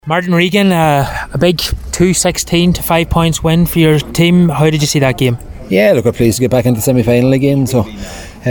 Martin Regan, a big 2-16 to 5 points win for your team. How did you see that game? Yeah, look, we're pleased to get back into the semi-final again. So, we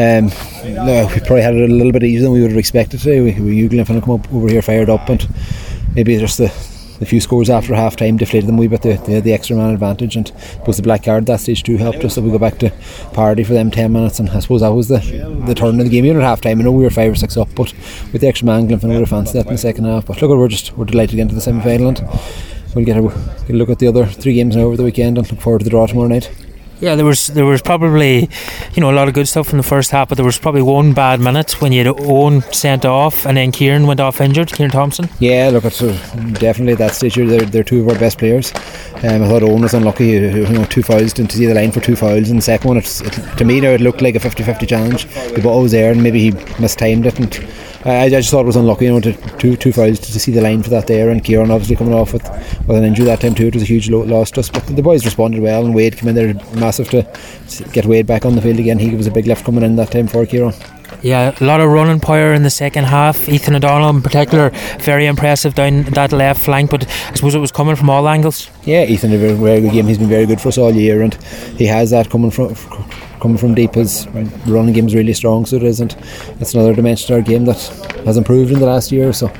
probably had it a little bit easier than we would have expected today. We knew Glenfin come up over here fired up, and maybe just the few scores after half time deflated them a wee bit. They had the extra man advantage, and I suppose the black card at that stage too helped us. So we go back to parity for them 10 minutes, and I suppose that was the turn of the game. Even at half time, I know we were 5 or 6 up, but with the extra man, Glenfin would have fancied that in the second half. But look, we're delighted to get into the semi-final, and we'll get a look at the other 3 games now over the weekend and look forward to the draw tomorrow night. Yeah, there was probably a lot of good stuff in the first half, but there was probably one bad minute when you had Owen sent off and then Kieran went off injured, Kieran Thompson. Yeah, look, it's definitely at that stage they're 2 of our best players. I thought Owen was unlucky, 2 fouls, didn't see the line for 2 fouls in the second one. To me now it looked like a 50-50 challenge. The ball was there and maybe he mistimed it, and I just thought it was unlucky, two fouls to see the line for that there, and Kieran obviously coming off with an injury that time too. It was a huge loss to us, but the boys responded well, and Wade came in there massive to get Wade back on the field again. He was a big lift coming in that time for Kieran. Yeah, a lot of running power in the second half. Ethan O'Donnell in particular, very impressive down that left flank, but I suppose it was coming from all angles. Yeah, Ethan had a very good game. He's been very good for us all year, and he has that coming from deep. His running game is really strong, so it is, and it's another dimension to our game that has improved in the last year or so.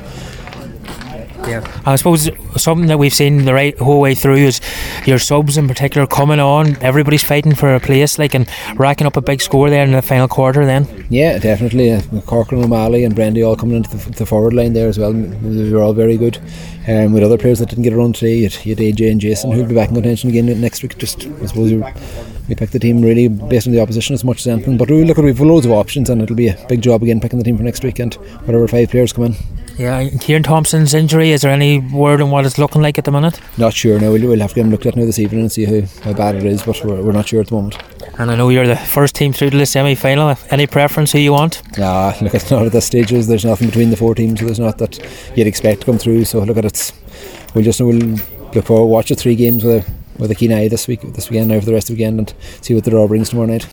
Yeah, I suppose something that we've seen the whole way through is your subs in particular coming on. Everybody's fighting for a place, and racking up a big score there in the final quarter then. Yeah, definitely. Corcoran, O'Malley and Brendy all coming into the forward line there as well. They were all very good. With other players that didn't get a run today, you had AJ and Jason who'll be back in contention again next week. Just, I suppose we picked the team really based on the opposition as much as anything, but we've loads of options, and it'll be a big job again picking the team for next week, and whatever 5 players come in. Yeah, Kieran Thompson's injury, is there any word on what it's looking like at the minute? Not sure. No, we'll have to get him looked at now this evening and see how bad it is, but we're not sure at the moment. And I know you're the first team through to the semi-final. Any preference who you want? Nah, look, it's not at this stage. There's nothing between the 4 teams, so there's not that you'd expect to come through. So look at it. We'll look forward, watch the 3 games with a keen eye this weekend now for the rest of the weekend, and see what the draw brings tomorrow night.